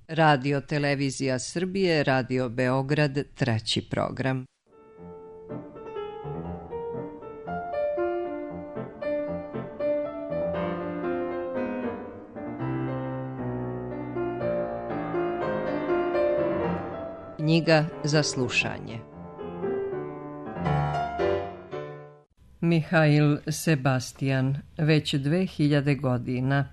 Radio Televizija Srbije, Radio Beograd, 3. program. Knjiga za slušanje. Mihail Sebastian, već 2000 godina.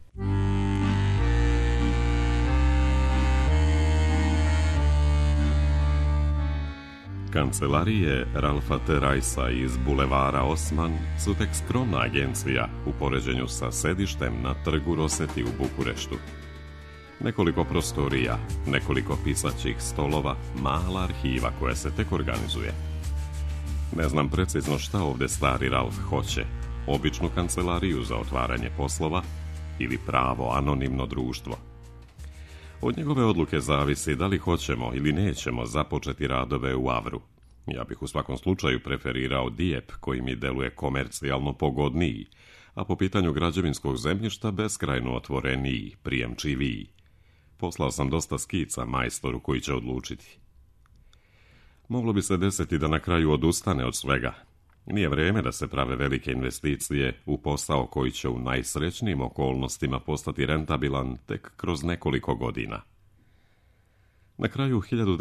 Kancelarije Ralfa T. Rajsa iz bulevara Osman su tek skromna agencija u poređenju sa sedištem na trgu Roseti u Bukureštu. Nekoliko prostorija, nekoliko pisaćih stolova, mala arhiva koja se tek organizuje. Ne znam precizno šta ovdje stari Ralf hoće, običnu kancelariju za otvaranje poslova ili pravo anonimno društvo. Od njegove odluke zavisi da li hoćemo ili nećemo započeti radove u Avru. Ja bih u svakom slučaju preferirao Dijep koji mi deluje komercijalno pogodniji, a po pitanju građevinskog zemljišta beskrajno otvoreniji, prijemčiviji. Poslao sam dosta skica majstoru koji će odlučiti. Moglo bi se desiti da na kraju odustane od svega. Nije vrijeme da se prave velike investicije u posao koji će u najsrećnijim okolnostima postati rentabilan tek kroz nekoliko godina. Na kraju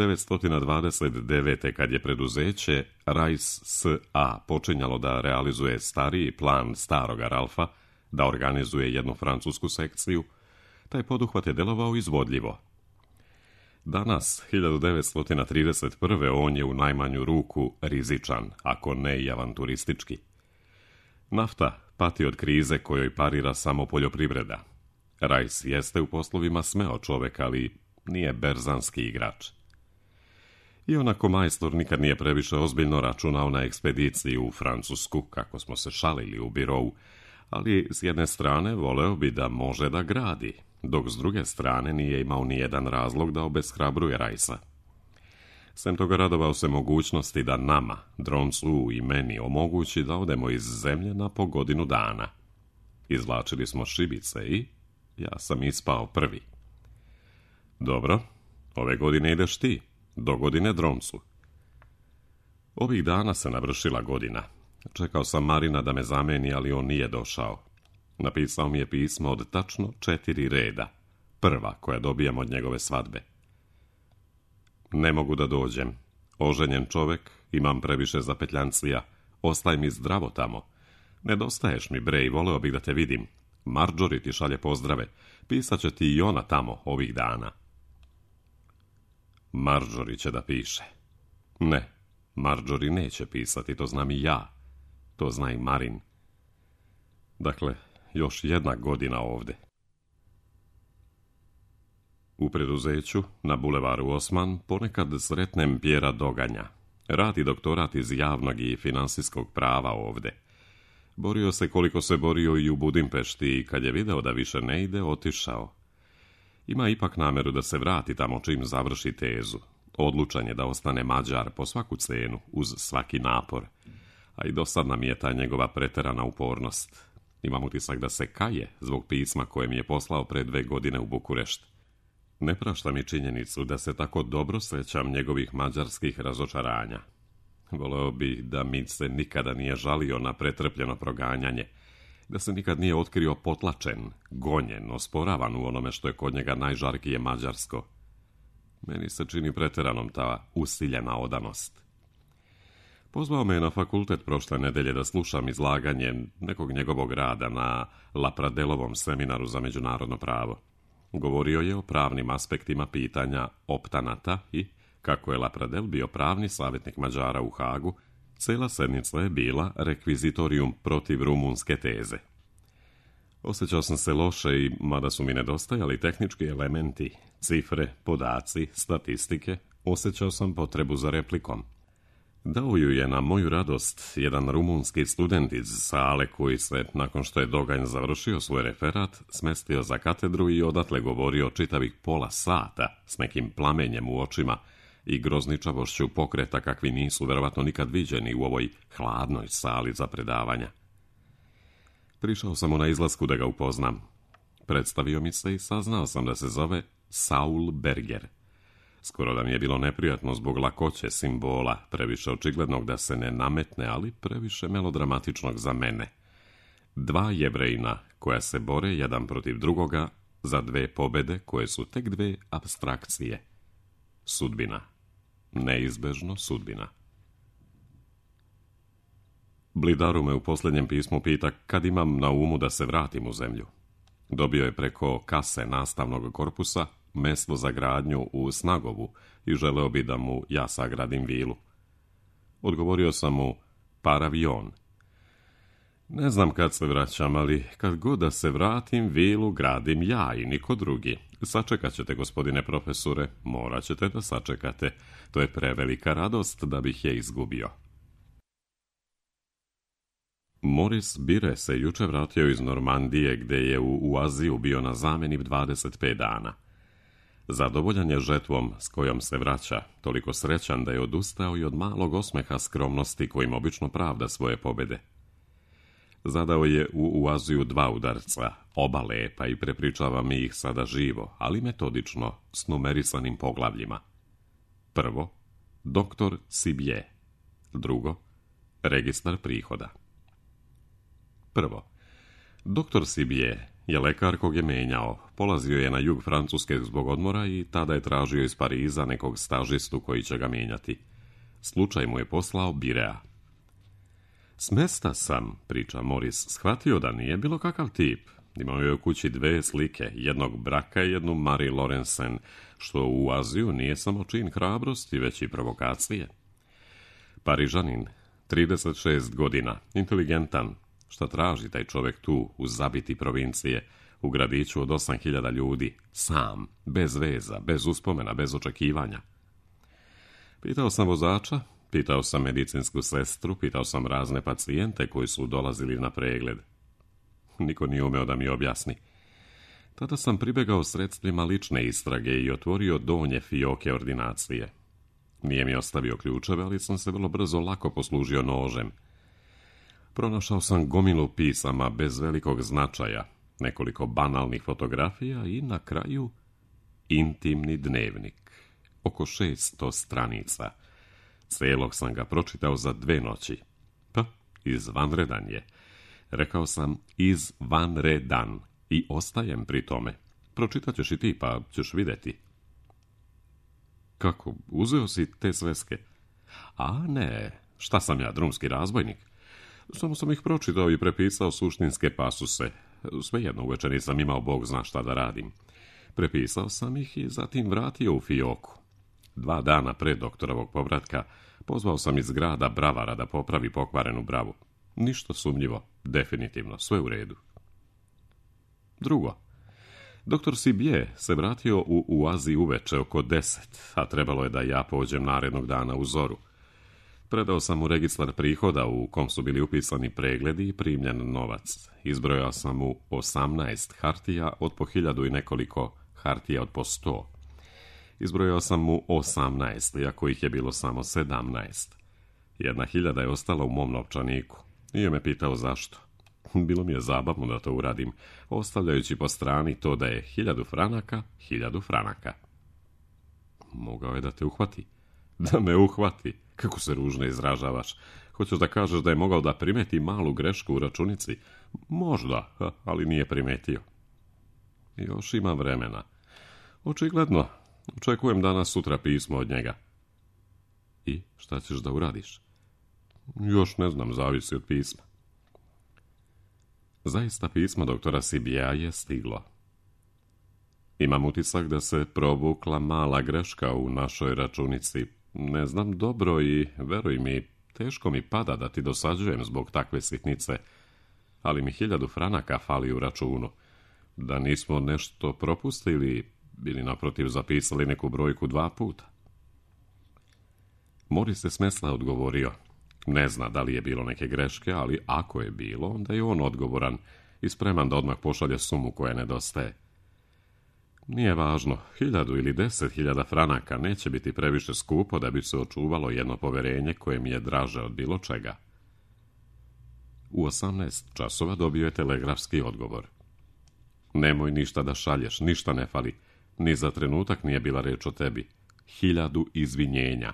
1929. kad je preduzeće Rajs S.A. počinjalo da realizuje stariji plan staroga Ralfa, da organizuje jednu francusku sekciju, taj poduhvat je delovao izvodljivo. Danas, 1931. on je u najmanju ruku rizičan, ako ne i avanturistički. Nafta pati od krize kojoj parira samo poljoprivreda. Rajs jeste u poslovima smeo čovek, ali nije berzanski igrač. I onako majstor nikad nije previše ozbiljno računao na ekspediciju u Francusku, kako smo se šalili u birovu, ali s jedne strane voleo bi da može da gradi, dok s druge strane nije imao ni jedan razlog da obeshrabruje Rajsa. Sem toga radovao se mogućnosti da nama, Droncu i meni, omogući da odemo iz zemlje na po godinu dana. Izvlačili smo šibice i ja sam ispao prvi. Dobro, ove godine ideš ti, do godine Droncu. Ovih dana se navršila godina. Čekao sam Marina da me zameni, ali on nije došao. Napisao mi je pismo od tačno 4 reda, prva koja dobijam od njegove svadbe. Ne mogu da dođem. Oženjen čovek, imam previše zapetljancija, ostaj mi zdravo tamo. Nedostaješ mi, bre, i voleo bih da te vidim. Marjorie ti šalje pozdrave, pisat će ti i ona tamo ovih dana. Marjorie će da piše. Ne, Marjorie neće pisati, to znam i ja. To zna i Marin. Dakle, još jedna godina ovde. U preduzeću, na bulevaru Osman, ponekad sretnem Pjera Doganja. Radi doktorat iz javnog i finansijskog prava ovde. Borio se koliko se borio i u Budimpešti i kad je video da više ne ide, otišao. Ima ipak nameru da se vrati tamo čim završi tezu. Odlučan je da ostane Mađar po svaku cenu, uz svaki napor. A i dosadna mi je ta njegova preterana upornost. Imam utisak da se kaje zbog pisma koje mi je poslao pre 2 godine u Bukurešt. Ne prašta mi činjenicu da se tako dobro sećam njegovih mađarskih razočaranja. Voleo bi da mi se nikada nije žalio na pretrpljeno proganjanje, da se nikad nije otkrio potlačen, gonjen, osporavan u onome što je kod njega najžarkije mađarsko. Meni se čini preteranom ta usiljena odanost. Pozvao me je na fakultet prošle nedelje da slušam izlaganje nekog njegovog rada na Lapradelovom seminaru za međunarodno pravo. Govorio je o pravnim aspektima pitanja optanata i, kako je Lapradel bio pravni savjetnik Mađara u Hagu, cela sednica je bila rekvizitorijum protiv rumunske teze. Osjećao sam se loše i, mada su mi nedostajali tehnički elementi, cifre, podaci, statistike, osjećao sam potrebu za replikom. Dao ju je na moju radost jedan rumunski student iz sale koji se, nakon što je Doganj završio svoj referat, smestio za katedru i odatle govorio čitavih pola sata s nekim plamenjem u očima i grozničavošću pokreta kakvi nisu verovatno nikad viđeni u ovoj hladnoj sali za predavanja. Prišao sam mu na izlasku da ga upoznam. Predstavio mi se i saznao sam da se zove Saul Berger. Skoro da mi je bilo neprijatno zbog lakoće simbola, previše očiglednog da se ne nametne, ali previše melodramatičnog za mene. 2 Jevrejina koja se bore jedan protiv drugoga za 2 pobede koje su tek 2 apstrakcije. Sudbina. Neizbežno sudbina. Blidaru me u posljednjem pismu pita kad imam na umu da se vratim u zemlju. Dobio je preko kase nastavnog korpusa mesto za gradnju u Snagovu i želeo bi da mu ja sagradim vilu. Odgovorio sam mu paravion. Ne znam kad se vraćam, ali kad god da se vratim, vilu gradim ja i niko drugi. Sačekat ćete, gospodine profesore, morat ćete da sačekate. To je prevelika radost da bih je izgubio. Moris Bire se juče vratio iz Normandije, gde je u Aziju bio na zamjeni 25 dana. Zadovoljan je žetvom s kojom se vraća, toliko srećan da je odustao i od malog osmeha skromnosti kojim obično pravda svoje pobjede. Zadao je u Aziju 2 udarca, oba lepa i prepričava mi ih sada živo, ali metodično, s numerisanim poglavljima. Prvo, doktor Sibje. Drugo, registar prihoda. Prvo, doktor Sibje je lekar kog je menjao. Polazio je na jug Francuske zbog odmora i tada je tražio iz Pariza nekog stažistu koji će ga mijenjati. Slučaj mu je poslao Birea. Smesta sam, priča Moris, shvatio da nije bilo kakav tip. Imao je u kući 2 slike, jednog braka i jednu Marie Laurencen, što u Aziju nije samo čin hrabrosti, već i provokacije. Parižanin, 36 godina, inteligentan. Šta traži taj čovjek tu, u zabiti provincije, u gradiću od 8000 ljudi, sam, bez veza, bez uspomena, bez očekivanja? Pitao sam vozača, pitao sam medicinsku sestru, pitao sam razne pacijente koji su dolazili na pregled. Niko nije umeo da mi objasni. Tada sam pribegao sredstvima lične istrage i otvorio donje fioke ordinacije. Nije mi ostavio ključeve, ali sam se vrlo brzo lako poslužio nožem. Pronašao sam gomilu pisama bez velikog značaja, nekoliko banalnih fotografija i na kraju intimni dnevnik. Oko 600 stranica. Celog sam ga pročitao za 2 noći. Pa, izvanredan je. Rekao sam izvanredan i ostajem pri tome. Pročitat ćeš i ti, pa ćeš vidjeti. Kako, uzeo si te sveske? A ne, šta sam ja, drumski razbojnik? Samo sam ih pročitao i prepisao suštinske pasuse. Svejedno uveče nisam imao Bog zna šta da radim. Prepisao sam ih i zatim vratio u fioku. 2 dana pre doktorovog povratka pozvao sam iz grada bravara da popravi pokvarenu bravu. Ništa sumnjivo, definitivno, sve u redu. Drugo, doktor Sibje se vratio u Aziji uveče oko 10, a trebalo je da ja pođem narednog dana u zoru. Predao sam mu registar prihoda u kom su bili upisani pregledi i primljen novac. Izbrojao sam mu 18 hartija od po 1000 i nekoliko hartija od po 100. Izbrojao sam mu 18, iako ih je bilo samo 17. 1000 je ostala u mom novčaniku. Nije me pitao zašto. Bilo mi je zabavno da to uradim, ostavljajući po strani to da je 1000 franaka, 1000 franaka. Mogao je da te uhvati. Da me uhvati. Kako se ružno izražavaš. Hoćeš da kažeš da je mogao da primeti malu grešku u računici? Možda, ali nije primetio. Još ima vremena. Očigledno. Očekujem danas sutra pismo od njega. I šta ćeš da uradiš? Još ne znam, zavisi od pisma. Zaista pismo doktora Sibjeja je stiglo. Imam utisak da se provukla mala greška u našoj računici. Ne znam dobro i, veruj mi, teško mi pada da ti dosađujem zbog takve sitnice, ali mi 1000 franaka fali u računu. Da nismo nešto propustili ili naprotiv zapisali neku brojku 2 puta. Moris se smesla odgovorio. Ne zna da li je bilo neke greške, ali ako je bilo, onda je on odgovoran i spreman da odmah pošalje sumu koja nedostaje. Nije važno, 1000 ili 10.000 franaka neće biti previše skupo da bi se očuvalo jedno poverenje koje mi je draže od bilo čega. U 18 časova dobio je telegrafski odgovor. Nemoj ništa da šalješ, ništa ne fali. Ni za trenutak nije bila reč o tebi. 1000 izvinjenja.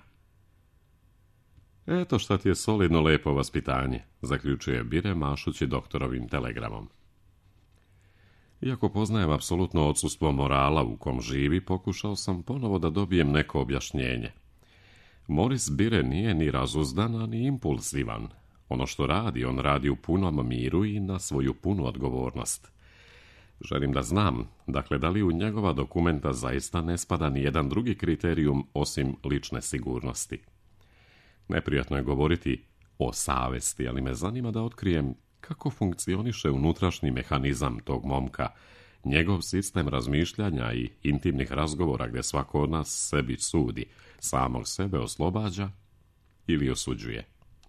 Eto šta ti je solidno lepo vaspitanje, zaključuje Bire mašući doktorovim telegramom. Iako poznajem apsolutno odsustvo morala u kom živi, pokušao sam ponovo da dobijem neko objašnjenje. Moris Bire nije ni razuzdan, ni impulsivan. Ono što radi, on radi u punom miru i na svoju punu odgovornost. Želim da znam, dakle, da li u njegova dokumenta zaista ne spada ni jedan drugi kriterijum osim lične sigurnosti. Neprijatno je govoriti o savesti, ali me zanima da otkrijem kako funkcioniše unutrašnji mehanizam tog momka, njegov sistem razmišljanja i intimnih razgovora gdje svako od nas sebi sudi, samog sebe oslobađa ili osuđuje.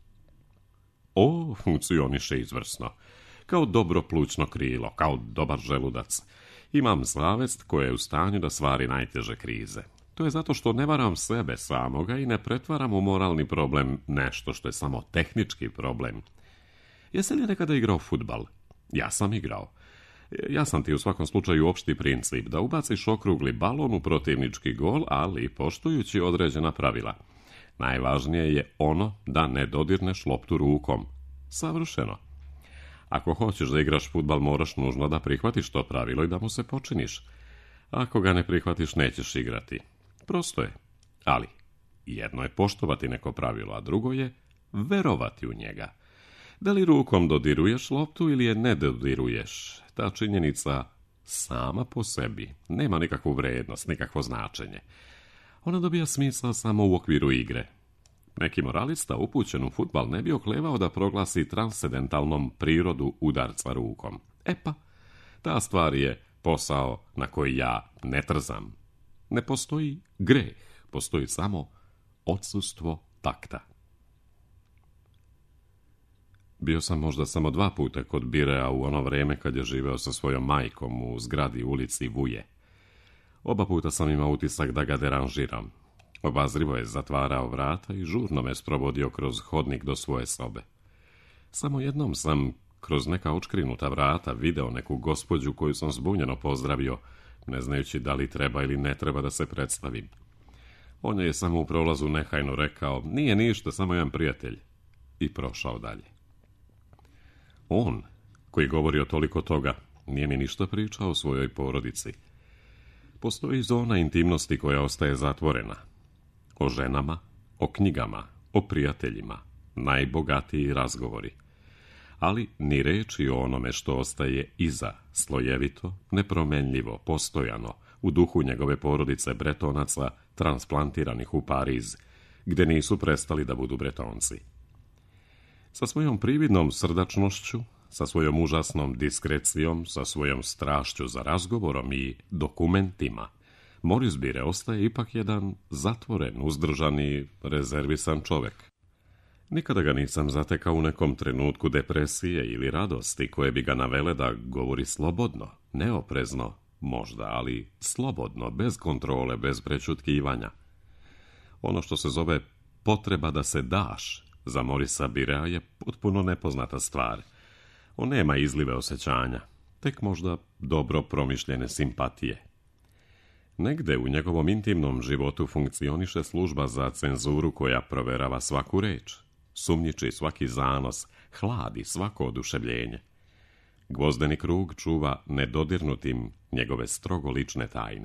Funkcioniše izvrsno. Kao dobro plućno krilo, kao dobar želudac. Imam savest koja je u stanju da svari najteže krize. To je zato što ne varam sebe samoga i ne pretvaram u moralni problem nešto što je samo tehnički problem. Jesi li nekada igrao fudbal? Ja sam igrao. Jasan ti u svakom slučaju opšti princip da ubaciš okrugli balon u protivnički gol, ali poštujući određena pravila. Najvažnije je ono da ne dodirneš loptu rukom. Savršeno. Ako hoćeš da igraš fudbal, moraš nužno da prihvatiš to pravilo i da mu se počiniš. Ako ga ne prihvatiš, nećeš igrati. Prosto je. Ali jedno je poštovati neko pravilo, a drugo je verovati u njega. Da li rukom dodiruješ loptu ili je ne dodiruješ, ta činjenica sama po sebi nema nikakvu vrednost, nikakvo značenje. Ona dobija smisla samo u okviru igre. Neki moralista upućen u fudbal ne bi oklevao da proglasi transcendentalnom prirodu udarca rukom. Ta stvar je posao na koji ja ne trzam. Ne postoji greh, postoji samo odsustvo takta. Bio sam možda samo 2 puta kod Birea u ono vreme kad je živeo sa svojom majkom u zgradi ulici Vuje. Oba puta sam imao utisak da ga deranžiram. Obazrivo je zatvarao vrata i žurno me sprovodio kroz hodnik do svoje sobe. Samo jednom sam kroz neka očkrinuta vrata video neku gospođu koju sam zbunjeno pozdravio, ne znajući da li treba ili ne treba da se predstavim. On je samo u prolazu nehajno rekao, nije ništa, samo jedan prijatelj, i prošao dalje. On, koji govori o toliko toga, nije mi ništa pričao o svojoj porodici. Postoji zona intimnosti koja ostaje zatvorena. O ženama, o knjigama, o prijateljima, najbogatiji razgovori. Ali ni reči o onome što ostaje iza, slojevito, nepromenljivo, postojano, u duhu njegove porodice Bretonaca transplantiranih u Pariz, gdje nisu prestali da budu Bretonci. Sa svojom prividnom srdačnošću, sa svojom užasnom diskrecijom, sa svojom strašću za razgovorom i dokumentima, Moris Bire ostaje ipak jedan zatvoren, uzdržani, rezervisan čovek. Nikada ga nisam zatekao u nekom trenutku depresije ili radosti koje bi ga navele da govori slobodno, neoprezno, možda, ali slobodno, bez kontrole, bez prečutkivanja. Ono što se zove potreba da se daš, za Morisa Birea je potpuno nepoznata stvar. On nema izlive osjećanja, tek možda dobro promišljene simpatije. Negde u njegovom intimnom životu funkcioniše služba za cenzuru koja proverava svaku reč, sumnjiči svaki zanos, hladi svako oduševljenje. Gvozdeni krug čuva nedodirnutim njegove strogo lične tajne.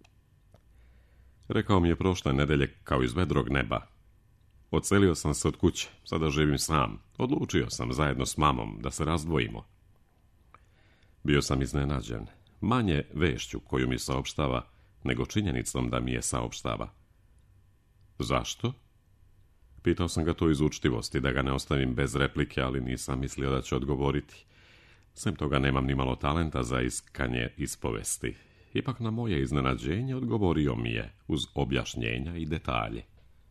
Rekao mi je prošle nedelje kao iz vedrog neba. Odselio sam se od kuće, sada živim sam. Odlučio sam zajedno s mamom da se razdvojimo. Bio sam iznenađen, manje vešću koju mi saopštava, nego činjenicom da mi je saopštava. Zašto? Pitao sam ga to iz učtivosti, da ga ne ostavim bez replike, ali nisam mislio da će odgovoriti. Sem toga nemam ni malo talenta za iskanje ispovesti. Ipak na moje iznenađenje odgovorio mi je uz objašnjenja i detalje.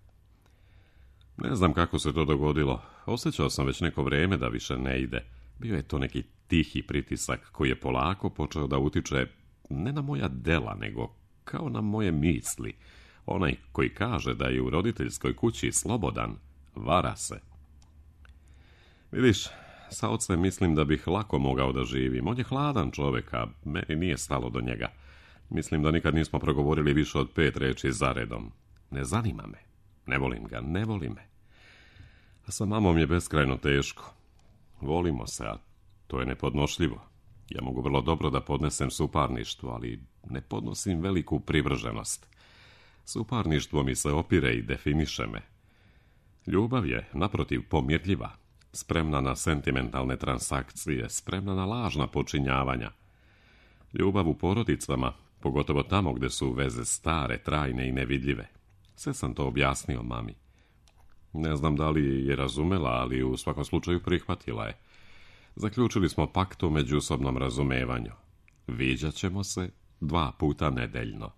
Ne znam kako se to dogodilo. Osjećao sam već neko vrijeme da više ne ide. Bio je to neki tihi pritisak koji je polako počeo da utiče ne na moja dela, nego kao na moje misli. Onaj koji kaže da je u roditeljskoj kući slobodan, vara se. Vidiš, sa ocem mislim da bih lako mogao da živim. On je hladan čovjek, a meni nije stalo do njega. Mislim da nikad nismo progovorili više od 5 reči zaredom. Ne zanima me. Ne volim ga, ne voli me. A sa mamom je beskrajno teško. Volimo se, a to je nepodnošljivo. Ja mogu vrlo dobro da podnesem suparništvo, ali ne podnosim veliku privrženost. Suparništvo mi se opire i definiše me. Ljubav je, naprotiv, pomirljiva, spremna na sentimentalne transakcije, spremna na lažna počinjavanja. Ljubav u porodicama, pogotovo tamo gde su veze stare, trajne i nevidljive. Sve sam to objasnio mami. Ne znam da li je razumela, ali u svakom slučaju prihvatila je. Zaključili smo pakt o međusobnom razumevanju. Viđat ćemo se 2 puta nedeljno.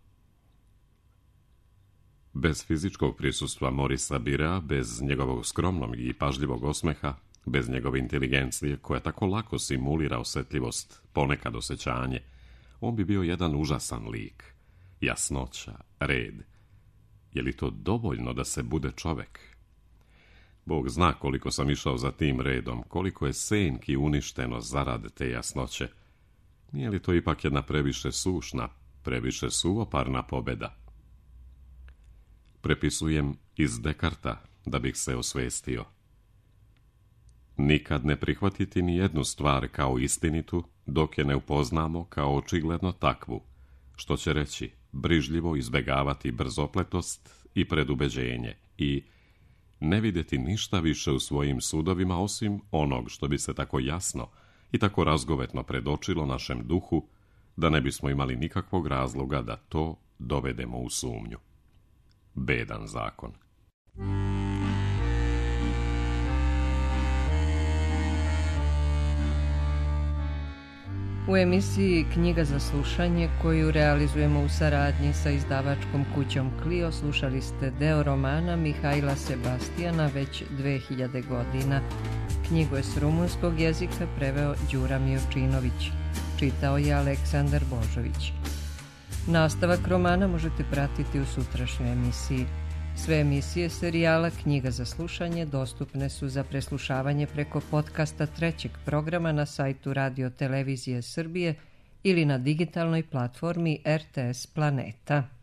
Bez fizičkog prisustva Morisa Birea, bez njegovog skromnog i pažljivog osmeha, bez njegove inteligencije koja tako lako simulira osjetljivost, ponekad osjećanje, on bi bio jedan užasan lik. Jasnoća, red. Je li to dovoljno da se bude čovek? Bog zna koliko sam išao za tim redom, koliko je senki uništeno zarad te jasnoće. Nije li to ipak jedna previše sušna, previše suvoparna pobeda? Prepisujem iz Dekarta da bih se osvestio. Nikad ne prihvatiti ni jednu stvar kao istinitu, dok je ne upoznamo kao očigledno takvu, što će reći brižljivo izbegavati brzopletost i predubeđenje i ne vidjeti ništa više u svojim sudovima osim onog što bi se tako jasno i tako razgovetno predočilo našem duhu, da ne bismo imali nikakvog razloga da to dovedemo u sumnju. Bedan zakon. U emisiji Knjiga za slušanje, koju realizujemo u saradnji sa izdavačkom kućom Clio, slušali ste deo romana Mihajla Sebastijana Već 2000 godina. Knjigu je s rumunskog jezika preveo Đura Miočinović. Čitao je Aleksandar Božović. Nastavak romana možete pratiti u sutrašnjoj emisiji. Sve emisije serijala Knjiga za slušanje dostupne su za preslušavanje preko podcasta 3. programa na sajtu Radio Televizije Srbije ili na digitalnoj platformi RTS Planeta.